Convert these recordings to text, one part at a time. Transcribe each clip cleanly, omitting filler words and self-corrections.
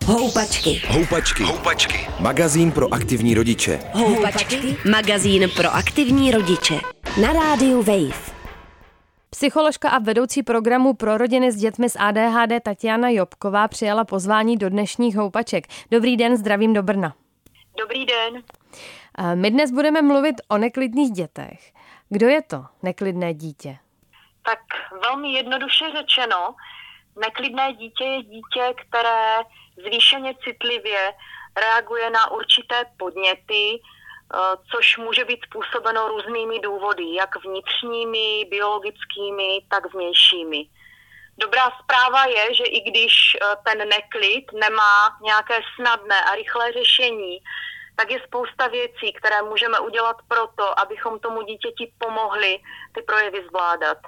Houpačky. Magazín pro aktivní rodiče. Magazín pro aktivní rodiče. Na rádiu Wave. Psycholožka a vedoucí programu pro rodiny s dětmi s ADHD Tatiana Jobková přijala pozvání do dnešních houpaček. Dobrý den, zdravím do Brna. Dobrý den. My dnes budeme mluvit o neklidných dětech. Kdo je to neklidné dítě? Tak velmi jednoduše řečeno, neklidné dítě je dítě, které zvýšeně citlivě reaguje na určité podněty, což může být způsobeno různými důvody, jak vnitřními, biologickými, tak vnějšími. Dobrá zpráva je, že i když ten neklid nemá nějaké snadné a rychlé řešení, tak je spousta věcí, které můžeme udělat proto, abychom tomu dítěti pomohli ty projevy zvládat.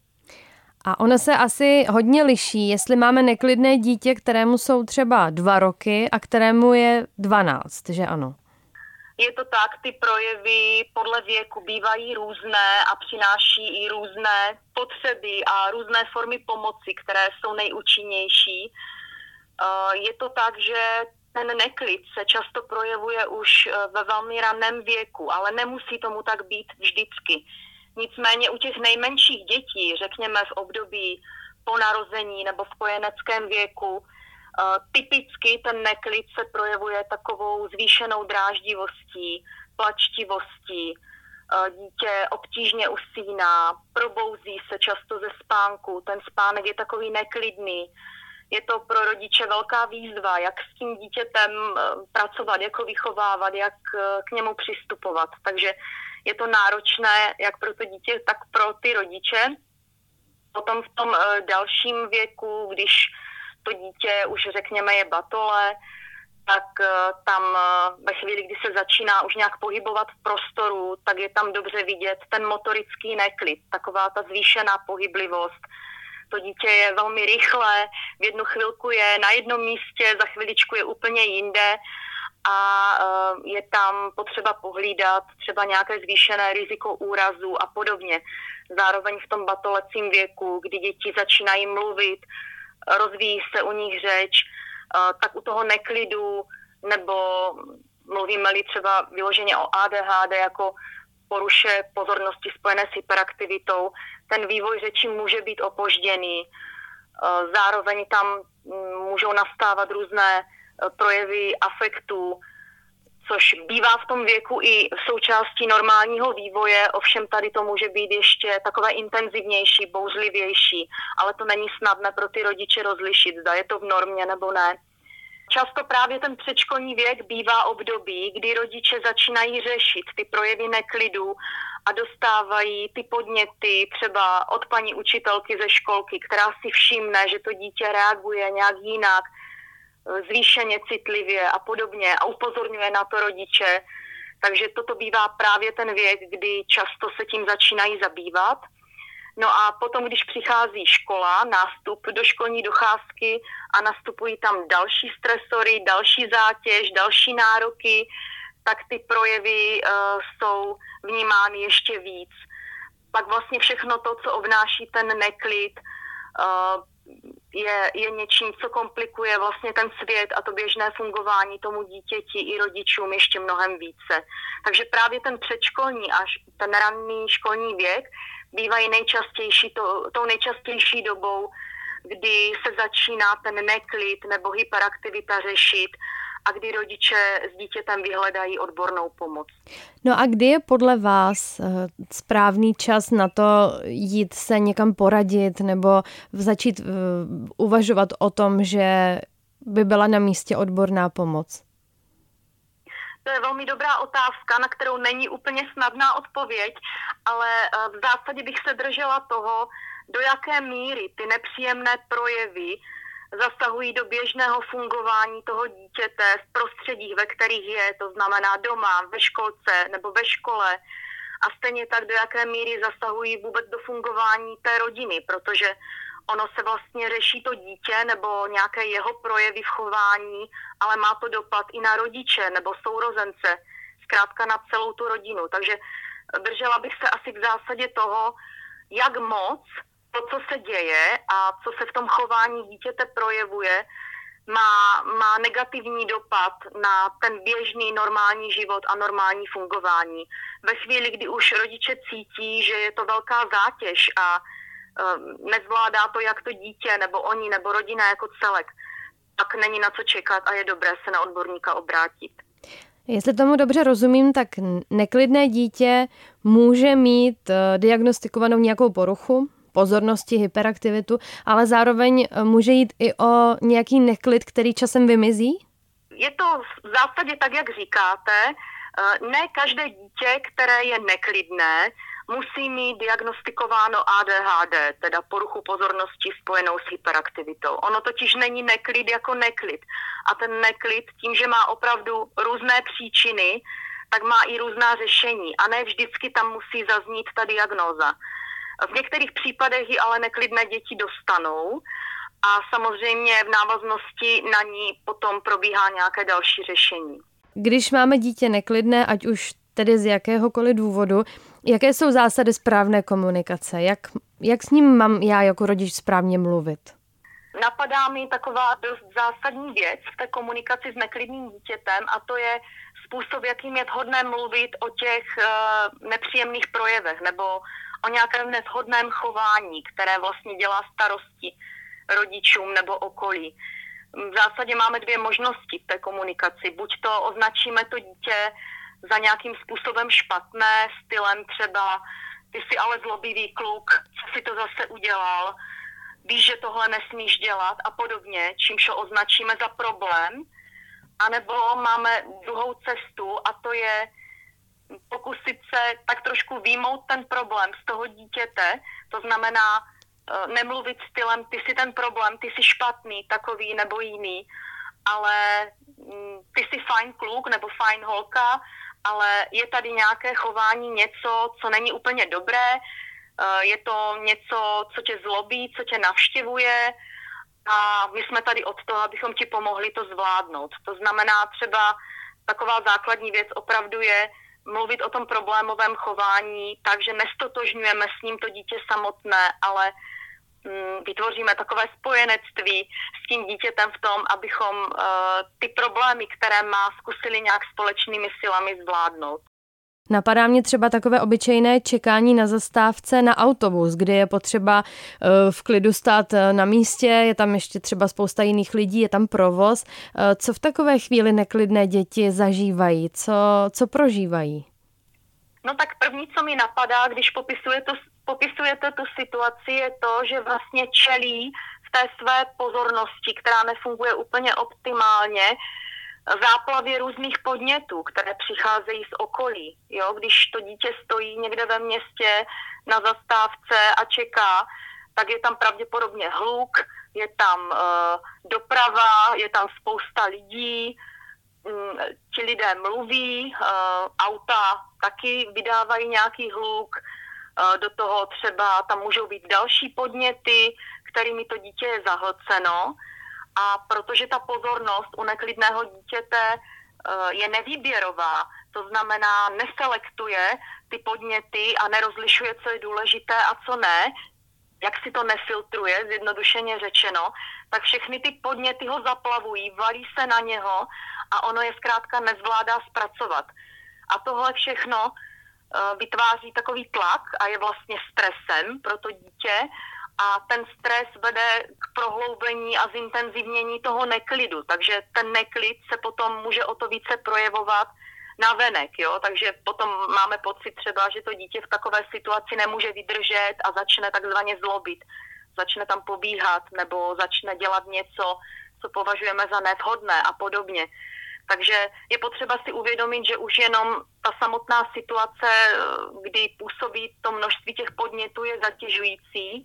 A ono se asi hodně liší, jestli máme neklidné dítě, kterému jsou třeba 2 roky a kterému je 12, že ano? Je to tak, ty projevy podle věku bývají různé a přináší i různé potřeby a různé formy pomoci, které jsou nejúčinnější. Je to tak, že ten neklid se často projevuje už ve velmi raném věku, ale nemusí tomu tak být vždycky. Nicméně u těch nejmenších dětí, řekněme v období po narození nebo v kojeneckém věku, typicky ten neklid se projevuje takovou zvýšenou dráždivostí, plačtivostí. Dítě obtížně usíná, probouzí se často ze spánku, ten spánek je takový neklidný. Je to pro rodiče velká výzva, jak s tím dítětem pracovat, jak ho vychovávat, jak k němu přistupovat. Takže je to náročné jak pro to dítě, tak pro ty rodiče. Potom v tom dalším věku, když to dítě už řekněme je batole, tak tam ve chvíli, kdy se začíná už nějak pohybovat v prostoru, tak je tam dobře vidět ten motorický neklid, taková ta zvýšená pohyblivost. To dítě je velmi rychlé, v jednu chvilku je na jednom místě, za chviličku je úplně jinde a je tam potřeba pohlídat třeba nějaké zvýšené riziko úrazu a podobně. Zároveň v tom batolecím věku, kdy děti začínají mluvit, rozvíjí se u nich řeč, tak u toho neklidu, nebo mluvíme-li třeba vyloženě o ADHD jako poruše pozornosti spojené s hyperaktivitou, ten vývoj řeči může být opožděný. Zároveň tam můžou nastávat různé projevy afektů, což bývá v tom věku i součástí normálního vývoje, ovšem tady to může být ještě takové intenzivnější, bouřlivější, ale to není snadné pro ty rodiče rozlišit, zda je to v normě nebo ne. Často právě ten předškolní věk bývá období, kdy rodiče začínají řešit ty projevy neklidu a dostávají ty podněty třeba od paní učitelky ze školky, která si všimne, že to dítě reaguje nějak jinak, zvýšeně citlivě a podobně a upozorňuje na to rodiče. Takže toto bývá právě ten věk, kdy často se tím začínají zabývat. No a potom, když přichází škola, nástup do školní docházky a nastupují tam další stresory, další zátěž, další nároky, tak ty projevy jsou vnímány ještě víc. Pak vlastně všechno to, co obnáší ten neklid, je něčím, co komplikuje vlastně ten svět a to běžné fungování tomu dítěti i rodičům ještě mnohem více. Takže právě ten předškolní až ten ranný školní věk bývají tou nejčastější dobou, kdy se začíná ten neklid nebo hyperaktivita řešit a kdy rodiče s dítětem vyhledají odbornou pomoc. No a kdy je podle vás správný čas na to jít se někam poradit nebo začít uvažovat o tom, že by byla na místě odborná pomoc? To je velmi dobrá otázka, na kterou není úplně snadná odpověď, ale v zásadě bych se držela toho, do jaké míry ty nepříjemné projevy zasahují do běžného fungování toho dítěte v prostředích, ve kterých je, to znamená doma, ve školce nebo ve škole. A stejně tak, do jaké míry zasahují vůbec do fungování té rodiny, protože ono se vlastně řeší to dítě nebo nějaké jeho projevy v chování, ale má to dopad i na rodiče nebo sourozence, zkrátka na celou tu rodinu. Takže držela bych se asi v zásadě toho, jak moc to, co se děje a co se v tom chování dítěte projevuje, má negativní dopad na ten běžný normální život a normální fungování. Ve chvíli, kdy už rodiče cítí, že je to velká zátěž a nezvládá to jak to dítě, nebo oni, nebo rodina jako celek, tak není na co čekat a je dobré se na odborníka obrátit. Jestli tomu dobře rozumím, tak neklidné dítě může mít diagnostikovanou nějakou poruchu pozornosti, hyperaktivitu, ale zároveň může jít i o nějaký neklid, který časem vymizí? Je to v zásadě tak, jak říkáte. Ne každé dítě, které je neklidné, musí mít diagnostikováno ADHD, teda poruchu pozornosti spojenou s hyperaktivitou. Ono totiž není neklid jako neklid. A ten neklid tím, že má opravdu různé příčiny, tak má i různá řešení. A ne vždycky tam musí zaznít ta diagnóza. V některých případech ji ale neklidné děti dostanou a samozřejmě v návaznosti na ní potom probíhá nějaké další řešení. Když máme dítě neklidné, ať už tedy z jakéhokoliv důvodu, jaké jsou zásady správné komunikace? Jak s ním mám já jako rodič správně mluvit? Napadá mi taková dost zásadní věc v té komunikaci s neklidným dítětem a to je způsob, jakým je vhodné mluvit o těch nepříjemných projevech nebo o nějakém neshodném chování, které vlastně dělá starosti rodičům nebo okolí. V zásadě máme dvě možnosti v té komunikaci. Buď to označíme to dítě za nějakým způsobem špatné, stylem třeba ty jsi ale zlobivý kluk, co si to zase udělal, víš, že tohle nesmíš dělat a podobně, čímž ho označíme za problém. A nebo máme druhou cestu a to je pokusit se tak trošku vyjmout ten problém z toho dítěte, to znamená nemluvit stylem ty jsi ten problém, ty jsi špatný, takový nebo jiný, ale ty jsi fajn kluk nebo fajn holka, ale je tady nějaké chování, něco, co není úplně dobré, je to něco, co tě zlobí, co tě navštěvuje a my jsme tady od toho, abychom ti pomohli to zvládnout. To znamená třeba taková základní věc opravdu je mluvit o tom problémovém chování, takže nestotožňujeme s ním to dítě samotné, ale vytvoříme takové spojenectví s tím dítětem v tom, abychom ty problémy, které má, zkusili nějak společnými silami zvládnout. Napadá mě třeba takové obyčejné čekání na zastávce na autobus, kdy je potřeba v klidu stát na místě, je tam ještě třeba spousta jiných lidí, je tam provoz. Co v takové chvíli neklidné děti zažívají? Co prožívají? No tak první, co mi napadá, když popisujete tu situaci, je to, že vlastně čelí v té své pozornosti, která nefunguje úplně optimálně, záplavě různých podnětů, které přicházejí z okolí. Jo? Když to dítě stojí někde ve městě na zastávce a čeká, tak je tam pravděpodobně hluk, je tam doprava, je tam spousta lidí, ti lidé mluví, auta taky vydávají nějaký hluk, do toho třeba tam můžou být další podněty, kterými to dítě je zahlceno. A protože ta pozornost u neklidného dítěte je nevýběrová, to znamená neselektuje ty podněty a nerozlišuje, co je důležité a co ne, jak si to nefiltruje, zjednodušeně řečeno, tak všechny ty podněty ho zaplavují, valí se na něho a ono je zkrátka nezvládá zpracovat. A tohle všechno vytváří takový tlak a je vlastně stresem pro to dítě a ten stres vede k prohloubení a zintenzivnění toho neklidu. Takže ten neklid se potom může o to více projevovat navenek, jo? Takže potom máme pocit třeba, že to dítě v takové situaci nemůže vydržet a začne takzvaně zlobit. Začne tam pobíhat nebo začne dělat něco, co považujeme za nevhodné a podobně. Takže je potřeba si uvědomit, že už jenom ta samotná situace, kdy působí to množství těch podnětů, je zatěžující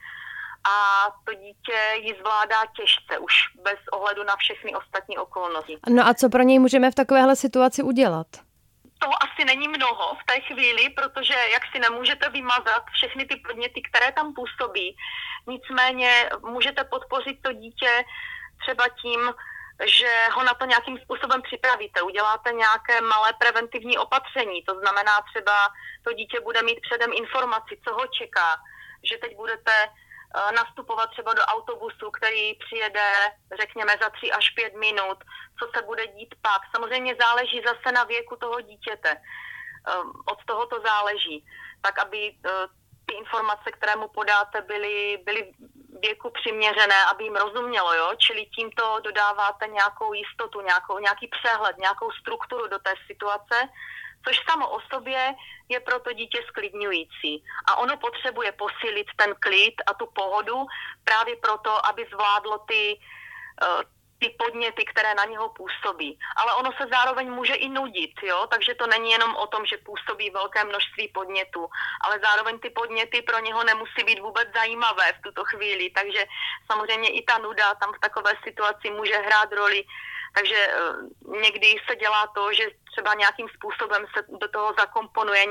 a to dítě ji zvládá těžce už bez ohledu na všechny ostatní okolnosti. No a co pro něj můžeme v takovéhle situaci udělat? Toho asi není mnoho v té chvíli, protože jak si nemůžete vymazat všechny ty podněty, které tam působí. Nicméně můžete podpořit to dítě třeba tím, že ho na to nějakým způsobem připravíte. Uděláte nějaké malé preventivní opatření, to znamená třeba to dítě bude mít předem informaci, co ho čeká, že teď budete nastupovat třeba do autobusu, který přijede, řekněme, za 3 až 5 minut, co se bude dít pak. Samozřejmě záleží zase na věku toho dítěte. Od toho to záleží. Tak, aby ty informace, které mu podáte, byly věku přiměřené, aby jim rozumělo, jo? Čili tímto dodáváte nějakou jistotu, nějaký přehled, nějakou strukturu do té situace, což samo o sobě je pro to dítě sklidňující. A ono potřebuje posílit ten klid a tu pohodu právě proto, aby zvládlo ty podněty, které na něho působí. Ale ono se zároveň může i nudit, jo? Takže to není jenom o tom, že působí velké množství podnětů, ale zároveň ty podněty pro něho nemusí být vůbec zajímavé v tuto chvíli. Takže samozřejmě i ta nuda tam v takové situaci může hrát roli. Takže někdy se dělá to, že třeba nějakým způsobem se do toho zakomponuje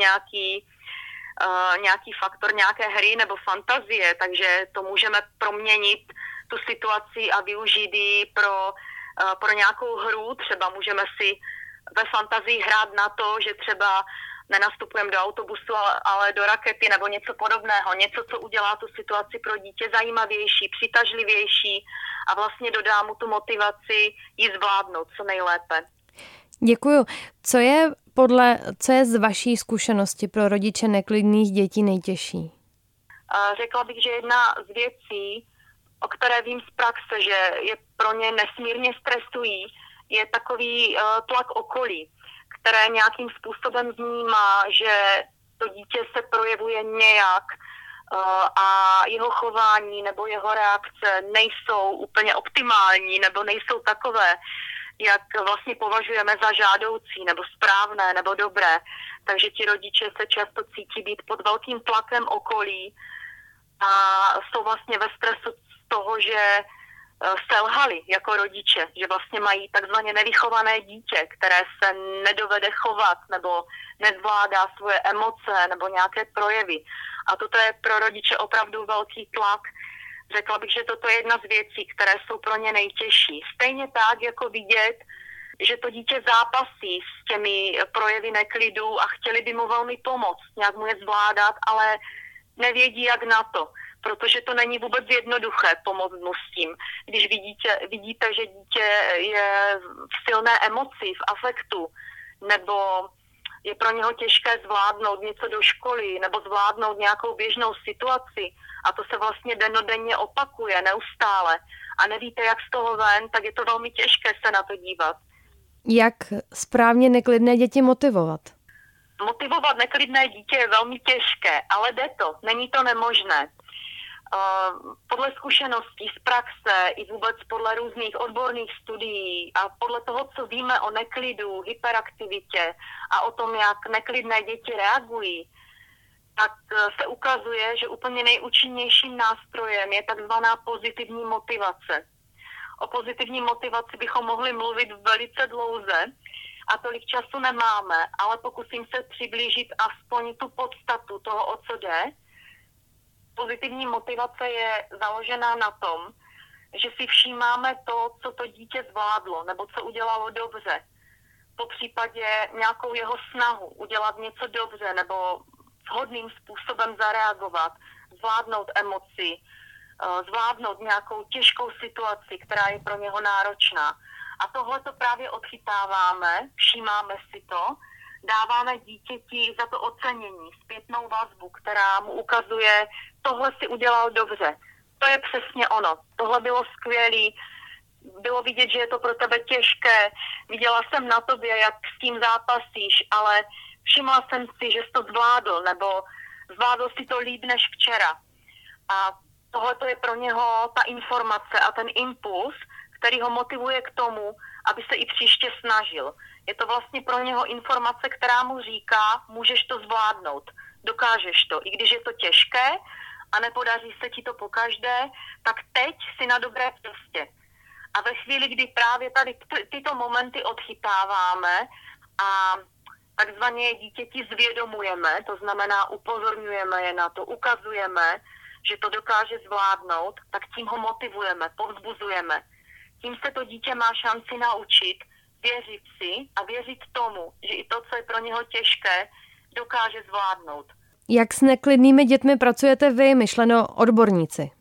nějaký faktor nějaké hry nebo fantazie, takže to můžeme proměnit tu situaci a využít ji pro nějakou hru. Třeba můžeme si ve fantazii hrát na to, že třeba nenastupujeme do autobusu, ale do rakety nebo něco podobného. Něco, co udělá tu situaci pro dítě zajímavější, přitažlivější a vlastně dodá mu tu motivaci ji zvládnout co nejlépe. Děkuju. Co je z vaší zkušenosti pro rodiče neklidných dětí nejtěžší? Řekla bych, že jedna z věcí, o které vím z praxe, že je pro ně nesmírně stresují, je takový tlak okolí, které nějakým způsobem vnímá, že to dítě se projevuje nějak a jeho chování nebo jeho reakce nejsou úplně optimální nebo nejsou takové, jak vlastně považujeme za žádoucí nebo správné nebo dobré. Takže ti rodiče se často cítí být pod velkým tlakem okolí a jsou vlastně ve stresu z toho, že selhali jako rodiče, že vlastně mají takzvaně nevychované dítě, které se nedovede chovat nebo nezvládá svoje emoce nebo nějaké projevy. A toto je pro rodiče opravdu velký tlak. Řekla bych, že toto je jedna z věcí, které jsou pro ně nejtěžší. Stejně tak, jako vidět, že to dítě zápasí s těmi projevy neklidu a chtěli by mu velmi pomoct, nějak mu je zvládat, ale nevědí, jak na to. Protože to není vůbec jednoduché pomoct mu s tím. Když vidíte, že dítě je v silné emoci, v afektu, nebo je pro něho těžké zvládnout něco do školy, nebo zvládnout nějakou běžnou situaci, a to se vlastně dennodenně opakuje neustále, a nevíte, jak z toho ven, tak je to velmi těžké se na to dívat. Jak správně neklidné děti motivovat? Motivovat neklidné dítě je velmi těžké, ale jde to, není to nemožné. Podle zkušeností z praxe i vůbec podle různých odborných studií a podle toho, co víme o neklidu, hyperaktivitě a o tom, jak neklidné děti reagují, tak se ukazuje, že úplně nejúčinnějším nástrojem je takzvaná pozitivní motivace. O pozitivní motivaci bychom mohli mluvit velice dlouze a tolik času nemáme, ale pokusím se přiblížit aspoň tu podstatu toho, o co jde. Pozitivní motivace je založená na tom, že si všímáme to, co to dítě zvládlo nebo co udělalo dobře. Po případě nějakou jeho snahu udělat něco dobře nebo vhodným způsobem zareagovat, zvládnout emoci, zvládnout nějakou těžkou situaci, která je pro něho náročná. A tohle to právě odchytáváme, všímáme si to, dáváme dítěti za to ocenění, zpětnou vazbu, která mu ukazuje, tohle si udělal dobře. To je přesně ono. Tohle bylo skvělý. Bylo vidět, že je to pro tebe těžké. Viděla jsem na tobě, jak s tím zápasíš, ale všimla jsem si, že jsi to zvládl, nebo zvládl si to líp než včera. A tohle to je pro něho ta informace a ten impuls, který ho motivuje k tomu, aby se i příště snažil. Je to vlastně pro něho informace, která mu říká, můžeš to zvládnout, dokážeš to. I když je to těžké a nepodaří se ti to pokaždé, tak teď si na dobré cestě. A ve chvíli, kdy právě tady tyto momenty odchytáváme a takzvaně je dítěti zvědomujeme, to znamená upozorňujeme je na to, ukazujeme, že to dokáže zvládnout, tak tím ho motivujeme, povzbuzujeme. Tím se to dítě má šanci naučit věřit si a věřit tomu, že i to, co je pro něho těžké, dokáže zvládnout. Jak s neklidnými dětmi pracujete vy, myšleno odborníci?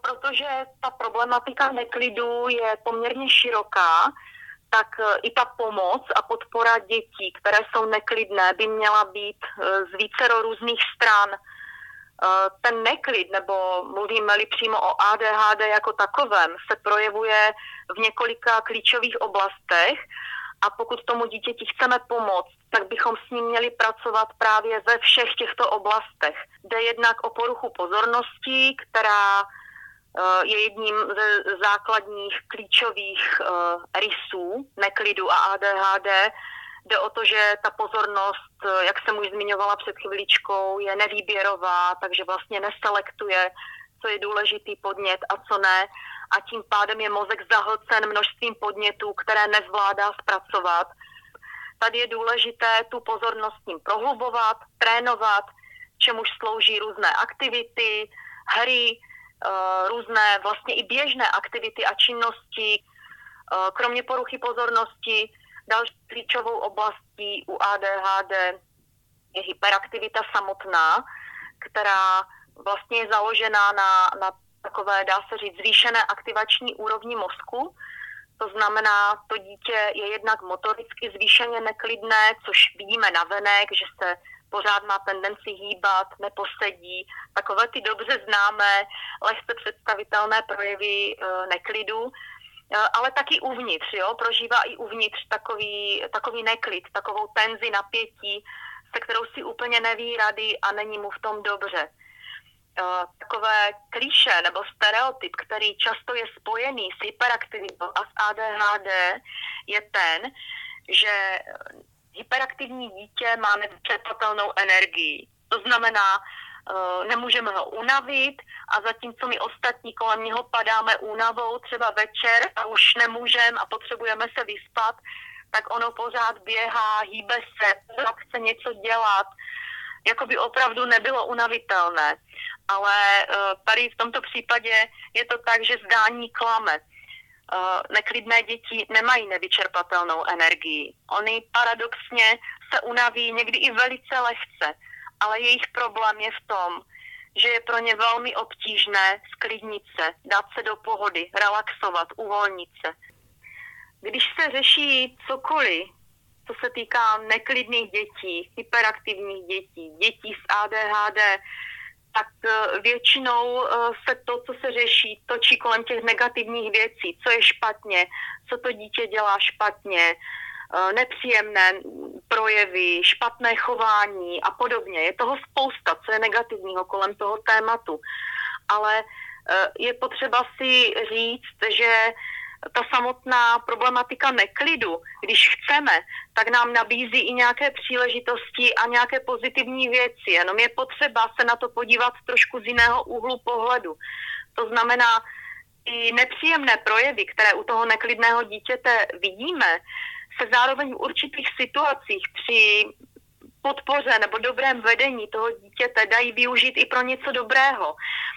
protože ta problematika neklidu je poměrně široká, tak i ta pomoc a podpora dětí, které jsou neklidné, by měla být z vícero různých stran. Ten neklid, nebo mluvíme-li přímo o ADHD jako takovém, se projevuje v několika klíčových oblastech a pokud tomu dítěti chceme pomoct, tak bychom s ním měli pracovat právě ve všech těchto oblastech. Jde jednak o poruchu pozornosti, která je jedním ze základních klíčových rysů neklidu a ADHD. Jde o to, že ta pozornost, jak jsem už zmiňovala před chviličkou, je nevýběrová, takže vlastně neselektuje, co je důležitý podnět a co ne. A tím pádem je mozek zahlcen množstvím podnětů, které nezvládá zpracovat. Tady je důležité tu pozornost s ním prohlubovat, trénovat, čemuž slouží různé aktivity, hry, různé vlastně i běžné aktivity a činnosti. Kromě poruchy pozornosti další klíčovou oblastí u ADHD je hyperaktivita samotná, která vlastně je založená na takové, dá se říct, zvýšené aktivační úrovni mozku. To znamená, to dítě je jednak motoricky zvýšeně neklidné, což vidíme navenek, že se pořád má tendenci hýbat, neposedí. Takové ty dobře známé, lehce představitelné projevy neklidu, ale taky uvnitř, jo? Prožívá i uvnitř takový neklid, takovou tenzi, napětí, se kterou si úplně neví rady a není mu v tom dobře. Takové klišé nebo stereotyp, který často je spojený s hyperaktivitou a s ADHD, je ten, že hyperaktivní dítě má nevyčerpatelnou energii. To znamená, nemůžeme ho unavit a zatímco my ostatní kolem něho padáme únavou třeba večer a už nemůžeme a potřebujeme se vyspat, tak ono pořád běhá, hýbe se, pořád chce něco dělat, jako by opravdu nebylo unavitelné. Ale tady v tomto případě je to tak, že zdání klame. Neklidné děti nemají nevyčerpatelnou energii. Oni paradoxně se unaví někdy i velice lehce, ale jejich problém je v tom, že je pro ně velmi obtížné sklidnit se, dát se do pohody, relaxovat, uvolnit se. Když se řeší cokoliv, co se týká neklidných dětí, hyperaktivních dětí, dětí s ADHD, tak většinou se to, co se řeší, točí kolem těch negativních věcí, co je špatně, co to dítě dělá špatně, nepříjemné projevy, špatné chování a podobně. Je toho spousta, co je negativního kolem toho tématu. Ale je potřeba si říct, že ta samotná problematika neklidu, když chceme, tak nám nabízí i nějaké příležitosti a nějaké pozitivní věci. Jenom je potřeba se na to podívat trošku z jiného úhlu pohledu. To znamená, i nepříjemné projevy, které u toho neklidného dítěte vidíme, se zároveň v určitých situacích při podpoře nebo dobrém vedení toho dítěte dají využít i pro něco dobrého.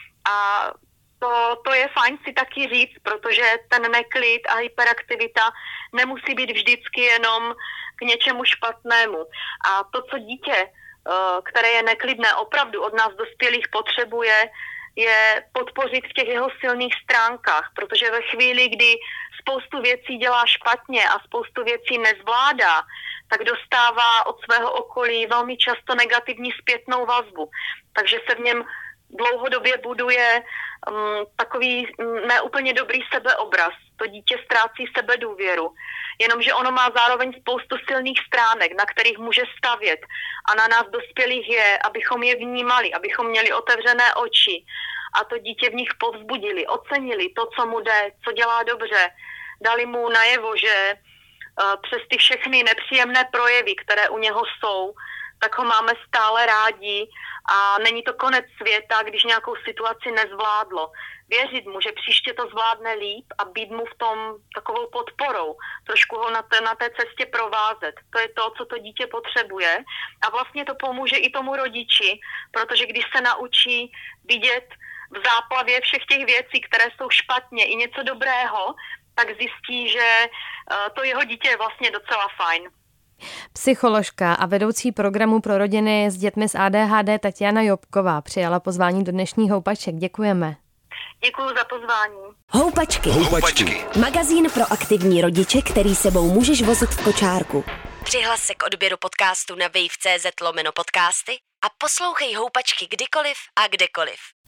A to je fajn si taky říct, protože ten neklid a hyperaktivita nemusí být vždycky jenom k něčemu špatnému. A to, co dítě, které je neklidné, opravdu od nás dospělých potřebuje, je podpořit v těch jeho silných stránkách, protože ve chvíli, kdy spoustu věcí dělá špatně a spoustu věcí nezvládá, tak dostává od svého okolí velmi často negativní zpětnou vazbu. Takže se v něm dlouhodobě buduje takový neúplně dobrý sebeobraz. To dítě ztrácí sebedůvěru. Jenomže ono má zároveň spoustu silných stránek, na kterých může stavět. A na nás dospělých je, abychom je vnímali, abychom měli otevřené oči a to dítě v nich povzbudili, ocenili to, co mu jde, co dělá dobře. Dali mu najevo, že přes ty všechny nepříjemné projevy, které u něho jsou, tak ho máme stále rádi a není to konec světa, když nějakou situaci nezvládlo. Věřit mu, že příště to zvládne líp a být mu v tom takovou podporou. Trošku ho na té cestě provázet. To je to, co to dítě potřebuje. A vlastně to pomůže i tomu rodiči, protože když se naučí vidět v záplavě všech těch věcí, které jsou špatně, i něco dobrého, tak zjistí, že to jeho dítě je vlastně docela fajn. Psycholožka a vedoucí programu pro rodiny s dětmi s ADHD Tatiana Jobková přijala pozvání do dnešních Houpaček. Děkujeme. Děkuji za pozvání. Houpačky. Magazín pro aktivní rodiče, který sebou můžeš vozit v kočárku. Přihlas se k odběru podcastu na wave.cz/podcasty a poslouchej Houpačky kdykoliv a kdekoliv.